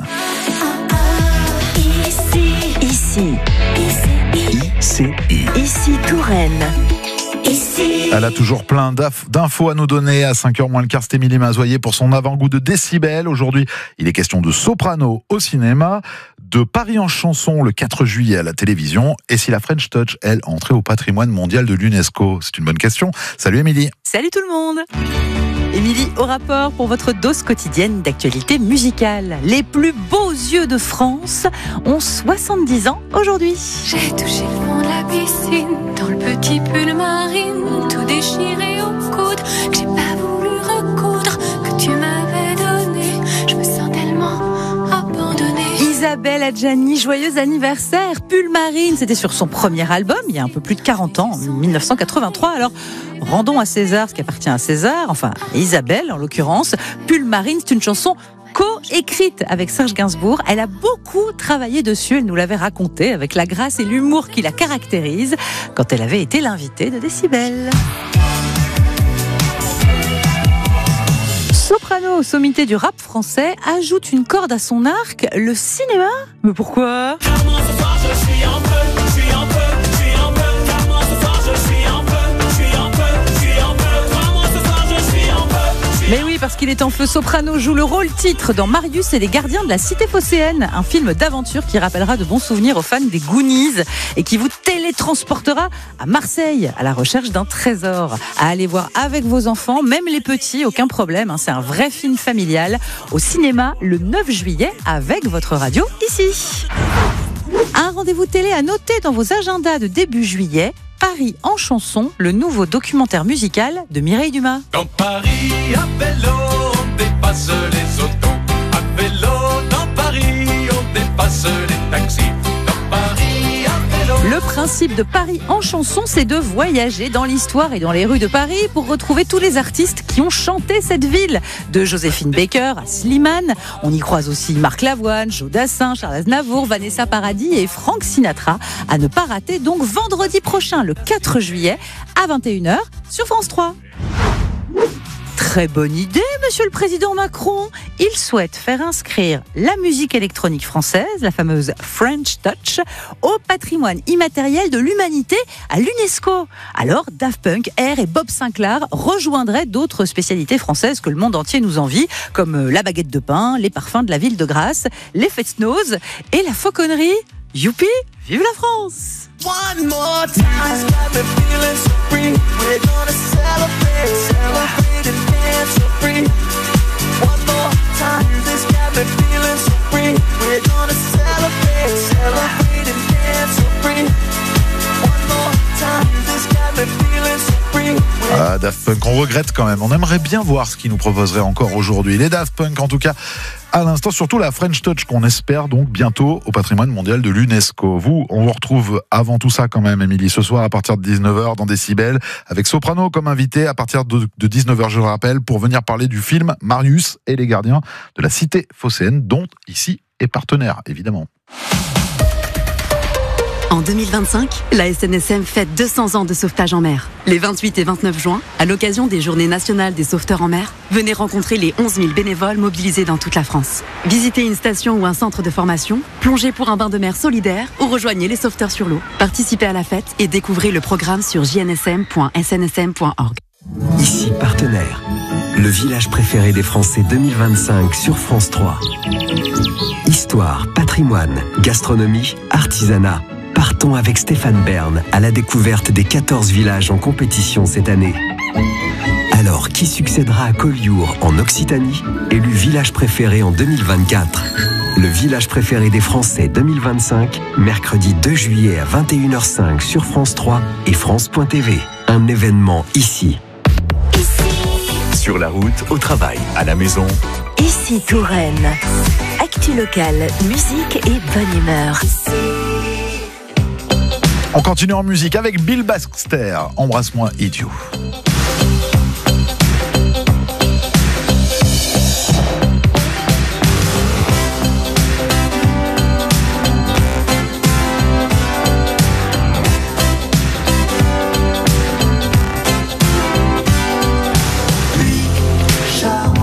Ici, ici, ici, ici Touraine. Ici. Elle a toujours plein d'infos à nous donner. À cinq heures moins le quart, c'est Émilie Mazoyer pour son avant-goût de décibels. Aujourd'hui, il est question de Soprano au cinéma, de Paris en chanson le quatre juillet à la télévision, et si la French Touch, elle, entrait au patrimoine mondial de l'UNESCO. C'est une bonne question. Salut Émilie. Salut tout le monde. Émilie au rapport pour votre dose quotidienne d'actualité musicale. Les plus beaux yeux de France ont soixante-dix ans aujourd'hui. J'ai touché le fond de la piscine, dans le petit pull marine, tout déchiré au coude, que j'ai pas voulu recoudre, que tu m'avais donné. Je me sens tellement abandonnée. Isabelle Adjani, joyeux anniversaire. Pull marine, c'était sur son premier album, il y a un peu plus de quarante ans, en mille neuf cent quatre-vingt-trois. Alors, rendons à César ce qui appartient à César, enfin à Isabelle en l'occurrence. Pull marine, c'est une chanson co-écrite avec Serge Gainsbourg. Elle a beaucoup travaillé dessus, elle nous l'avait raconté avec la grâce et l'humour qui la caractérise quand elle avait été l'invitée de Décibel. Soprano, sommité du rap français, ajoute une corde à son arc, le cinéma. Mais pourquoi ? Mais oui, parce qu'il est en feu. Soprano joue le rôle titre dans Marius et les gardiens de la cité phocéenne, un film d'aventure qui rappellera de bons souvenirs aux fans des Goonies et qui vous télétransportera à Marseille à la recherche d'un trésor. À aller voir avec vos enfants, même les petits, aucun problème. C'est un vrai film familial au cinéma le neuf juillet avec votre radio ici. Un rendez-vous télé à noter dans vos agendas de début juillet. Paris en chanson, le nouveau documentaire musical de Mireille Dumas. Dans Paris, à vélo, on dépasse les autos. À vélo, dans Paris, on dépasse les taxis. Dans Paris, à vélo. Le principe de Paris en chanson, c'est de voyager dans l'histoire et dans les rues de Paris pour retrouver tous les artistes qui ont chanté cette ville. De Joséphine Baker à Slimane, on y croise aussi Marc Lavoine, Joe Dassin, Charles Aznavour, Vanessa Paradis et Frank Sinatra. À ne pas rater donc vendredi prochain, le quatre juillet, à vingt et une heures sur France trois. Très bonne idée, monsieur le président Macron. Il souhaite faire inscrire la musique électronique française, la fameuse French Touch, au patrimoine immatériel de l'humanité à l'UNESCO. Alors, Daft Punk, Air et Bob Sinclair rejoindraient d'autres spécialités françaises que le monde entier nous envie, comme la baguette de pain, les parfums de la ville de Grasse, les fest-noz et la fauconnerie. Youpi, vive la France! One more time, it's got me feeling so free. We're gonna celebrate, celebrate and dance so free. One more time, this got me feeling so free. We're gonna celebrate, celebrate and dance so free. One more time, this got me feeling so free. Ah, Daft Punk, on regrette quand même. On aimerait bien voir ce qu'ils nous proposeraient encore aujourd'hui. Les Daft Punk, en tout cas, à l'instant, surtout la French Touch qu'on espère donc bientôt au patrimoine mondial de l'UNESCO. Vous, on vous retrouve avant tout ça quand même, Émilie, ce soir à partir de dix-neuf heures dans Décibel, avec Soprano comme invité à partir de, de dix-neuf heures, je le rappelle, pour venir parler du film Marius et les gardiens de la cité phocéenne, dont ici est partenaire, évidemment. En deux mille vingt-cinq, la S N S M fête deux cents ans de sauvetage en mer. Les vingt-huit et vingt-neuf juin, à l'occasion des Journées nationales des sauveteurs en mer, venez rencontrer les onze mille bénévoles mobilisés dans toute la France. Visitez une station ou un centre de formation, plongez pour un bain de mer solidaire ou rejoignez les sauveteurs sur l'eau. Participez à la fête et découvrez le programme sur j n s m point s n s m point org. Ici partenaire, le village préféré des Français deux mille vingt-cinq sur France trois. Histoire, patrimoine, gastronomie, artisanat. Partons avec Stéphane Bern à la découverte des quatorze villages en compétition cette année. Alors, qui succédera à Collioure en Occitanie, élu village préféré en deux mille vingt-quatre? Le village préféré des Français deux mille vingt-cinq, mercredi deux juillet à vingt et une heures cinq sur France trois et France point t v. Un événement ici. Sur la route, au travail, à la maison. Ici Touraine. Actu locale, musique et bonne humeur. On continue en musique avec Bill Baxter. Embrasse-moi, idiot. Lui, charmant.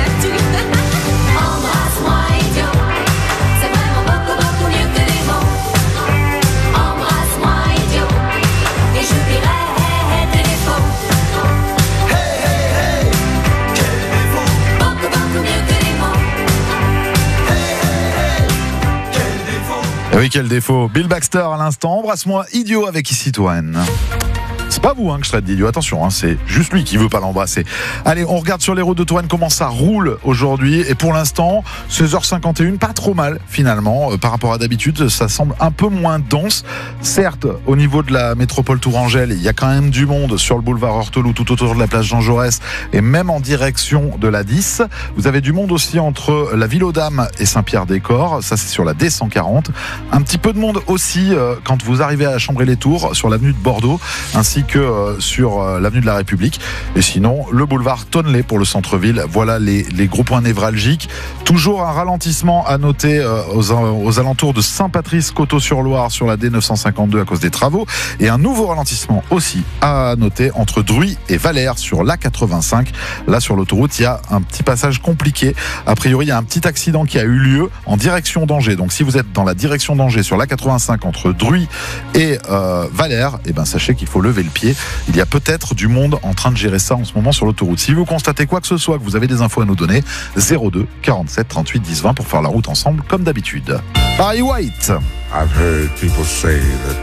là-dessus. Embrasse-moi, idiot. C'est vraiment beaucoup, beaucoup mieux que des mots. Embrasse-moi, idiot. Et je dirai tes défauts. Hey, hey, hey, quel défaut. Beaucoup, beaucoup mieux que des mots. Hey, hey, hey, quel défaut. Et oui, quel défaut. Bill Baxter à l'instant. Embrasse-moi, idiot, avec ici Touraine. C'est pas vous hein, que je traite d'idiot, attention, hein, c'est juste lui qui veut pas l'embrasser. Allez, on regarde sur les routes de Touraine comment ça roule aujourd'hui. Et pour l'instant, seize heures cinquante et une, pas trop mal finalement. Euh, par rapport à d'habitude, ça semble un peu moins dense. Certes, au niveau de la métropole tourangelle, il y a quand même du monde sur le boulevard Hortelou, tout autour de la place Jean Jaurès et même en direction de la dix. Vous avez du monde aussi entre la Ville aux Dames et Saint-Pierre-des-Corps. Ça, c'est sur la D cent quarante. Un petit peu de monde aussi euh, quand vous arrivez à Chambray-les-Tours sur l'avenue de Bordeaux, ainsi que euh, sur euh, l'avenue de la République. Et sinon, le boulevard Tonnelet pour le centre-ville. Voilà les, les gros points névralgiques. Toujours un ralentissement à noter euh, aux, aux alentours de Saint-Patrice-Coteau-sur-Loire sur la D neuf cent cinquante-deux à cause des travaux. Et un nouveau ralentissement aussi à noter entre Druy et Valère sur l'A quatre-vingt-cinq. Là, sur l'autoroute, il y a un petit passage compliqué. A priori, il y a un petit accident qui a eu lieu en direction d'Angers. Donc, si vous êtes dans la direction d'Angers sur l'A quatre-vingt-cinq entre Druy et euh, Valère, eh ben, sachez qu'il faut lever le pied. Il y a peut-être du monde en train de gérer ça en ce moment sur l'autoroute. Si vous constatez quoi que ce soit, que vous avez des infos à nous donner, zéro deux quarante-sept trente-huit dix vingt pour faire la route ensemble comme d'habitude. Barry White. I've heard people say that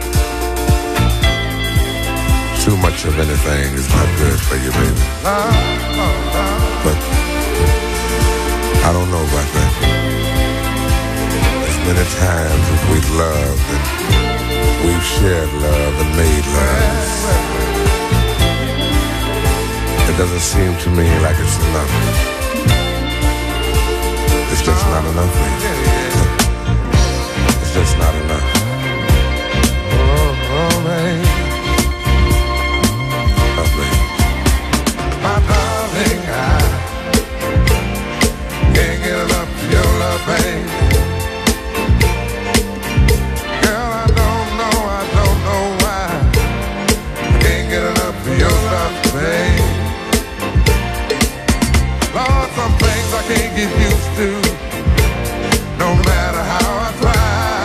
too much of anything is not good for you, baby. But I don't know about that. As many times as we've loved and we've shared love and made love, it doesn't seem to me like it's enough. It's just not enough, baby. It's just not enough. Oh, oh, baby. Oh, baby. My darling, I can't get enough of your love, baby. Girl, I don't know, I don't know why I can't get enough of your love, baby. Lord, some things I can't get used to, no matter how I try.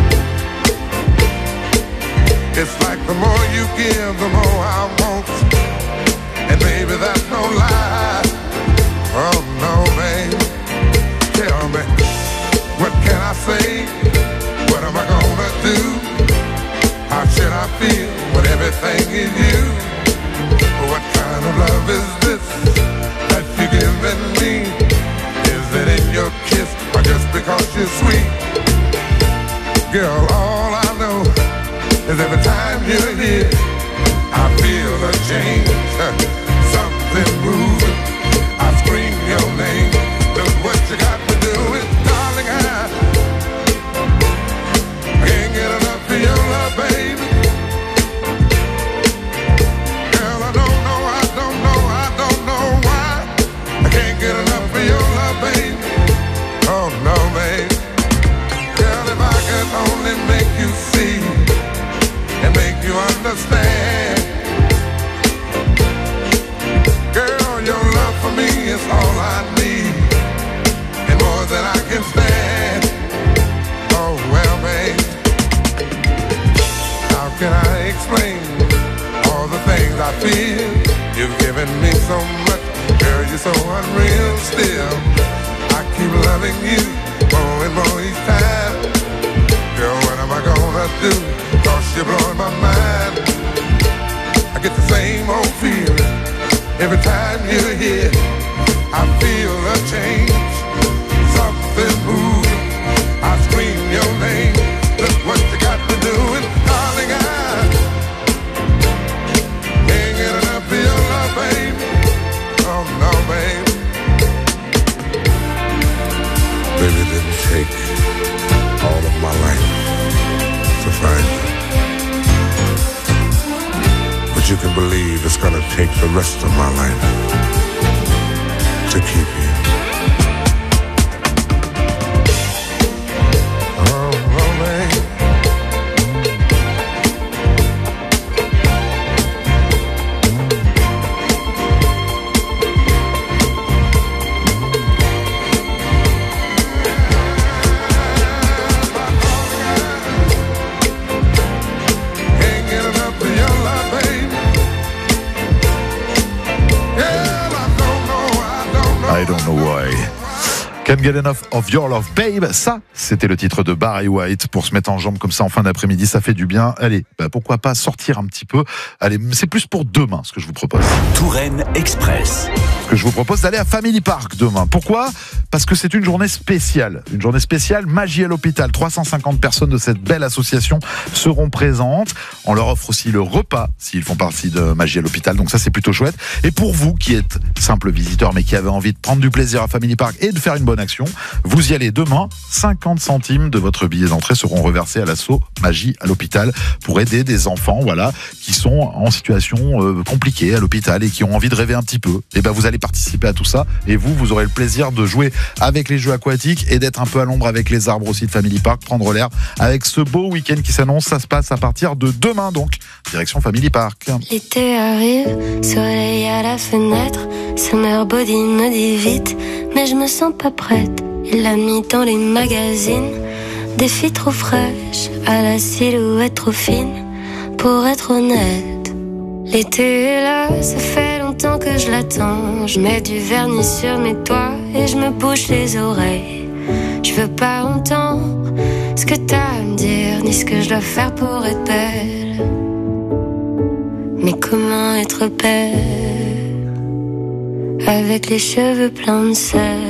It's like the more you give, the more I want. And baby, that's no lie. Oh no, baby. Tell me, what can I say? What am I gonna do? How should I feel when everything is you? What kind of love is this that you're giving me? Is it in your kiss or just because you're sweet? Girl, all I know is every time you're here, I feel a change, something moving. I scream your name. Look what you got to do it, darling. I, I can't get enough of your love, baby. Girl, I don't know, I don't know, I don't know why I can't get enough of your love, baby. Oh no, baby. Girl, if I could only make you see and make you understand. Girl, your love for me is all I need, and more than I can stand. Oh well, babe, how can I explain all the things I feel? You've given me so much, girl, you're so unreal still. I keep loving you more and more each time. Girl, what am I gonna do? Cause you're blowing my mind. I get the same old feeling every time you're here. I feel a change, something moving. I scream your name. Look what you got to do, and darling, I can't get enough of your love, baby. Oh no, baby. Baby, it didn't take all of my life to find you. But you can believe it's gonna take the rest of my life to keep you. Oh, oh, baby. I don't know why. Can't get enough of your love, babe. Ça, c'était le titre de Barry White. Pour se mettre en jambe comme ça en fin d'après-midi, ça fait du bien. Allez, bah pourquoi pas sortir un petit peu. Allez, c'est plus pour demain ce que je vous propose. Touraine Express. Ce que je vous propose d'aller à Family Park demain. Pourquoi ? Parce que c'est une journée spéciale. Une journée spéciale, Magie à l'hôpital. trois cent cinquante personnes de cette belle association seront présentes. On leur offre aussi le repas s'ils font partie de Magie à l'hôpital. Donc ça, c'est plutôt chouette. Et pour vous qui êtes simple visiteur mais qui avez envie de prendre du plaisir à Family Park et de faire une bonne action, vous y allez demain. cinquante centimes de votre billet d'entrée seront reversés à l'asso Magie à l'hôpital pour aider des enfants, voilà, qui sont en situation euh, compliquée à l'hôpital et qui ont envie de rêver un petit peu. Et ben vous allez participer à tout ça et vous, vous aurez le plaisir de jouer avec les jeux aquatiques et d'être un peu à l'ombre avec les arbres aussi de Family Park, prendre l'air avec ce beau week-end qui s'annonce. Ça se passe à partir de demain donc, direction Family Park. L'été arrive, soleil à la fenêtre, Summer Body me dit vite, mais je me sens pas prête. Il l'a mis dans les magazines, des filles trop fraîches, à la silhouette trop fine, pour être honnête. L'été est là, ça fait longtemps que je l'attends. Je mets du vernis sur mes doigts et je me bouche les oreilles. Je veux pas entendre ce que t'as à me dire, ni ce que je dois faire pour être belle. Mais comment être belle avec les cheveux pleins de sel?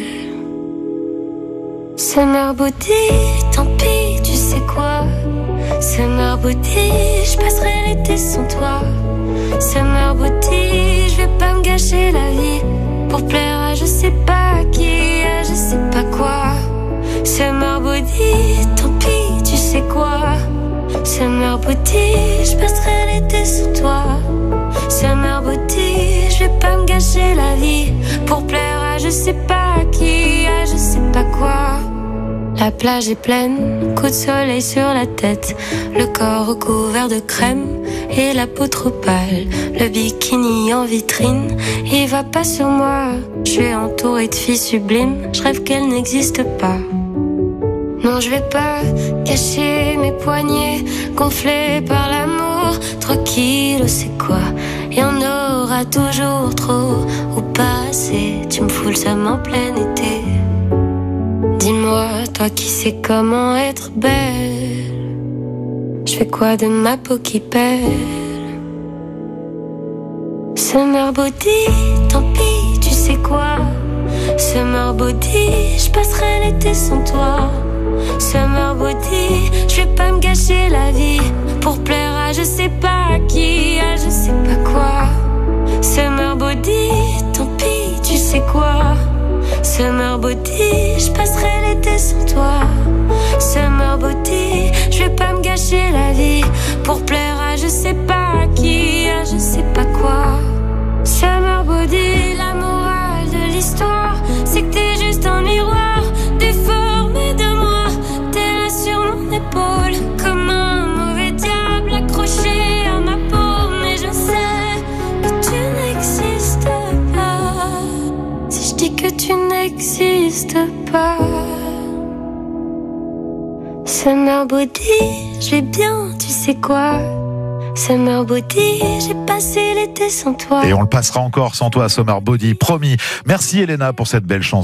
Summer Body, tant pis, tu sais quoi? Summer Body, je passerai l'été sans toi. Summer Body, je vais pas me gâcher la vie pour plaire à je sais pas qui, à je sais pas quoi. Summer Body, tant pis, tu sais quoi? Summer Body, je passerai l'été sans toi. Summer Body, je vais pas me gâcher la vie pour plaire à je sais pas qui, à je sais pas quoi. La plage est pleine, coup de soleil sur la tête, le corps recouvert de crème et la peau trop pâle, le bikini en vitrine, il va pas sur moi. Je suis entourée de filles sublimes, je rêve qu'elles n'existent pas. Non, je vais pas cacher mes poignets gonflés par l'amour. Trois kilos, c'est quoi? Y en aura toujours trop ou pas assez. Tu me fous le seum en plein été. Dis-moi, toi qui sais comment être belle, je fais quoi de ma peau qui pèle? Summer Body, tant pis, tu sais quoi? Summer Body, je passerai l'été sans toi. Summer Body, je vais pas me gâcher la vie pour plaire à je sais pas qui, à je sais pas quoi. Summer Body, tant pis, tu sais quoi? Summer Body, je passerai l'été sans toi. Summer Body, je vais pas me gâcher la vie pour plaire à je sais pas qui, à je sais pas quoi. Summer Body, la morale de l'histoire, c'est que t'es juste un miroir déformé de moi. T'es là sur mon épaule comme un mauvais diable accroché à ma peau, mais je sais que tu n'existes pas. Si je dis que tu n'existes pas. Summer Body, je vais bien, tu sais quoi? Summer Body, j'ai passé l'été sans toi. Et on le passera encore sans toi, Summer Body, promis. Merci Elena pour cette belle chanson.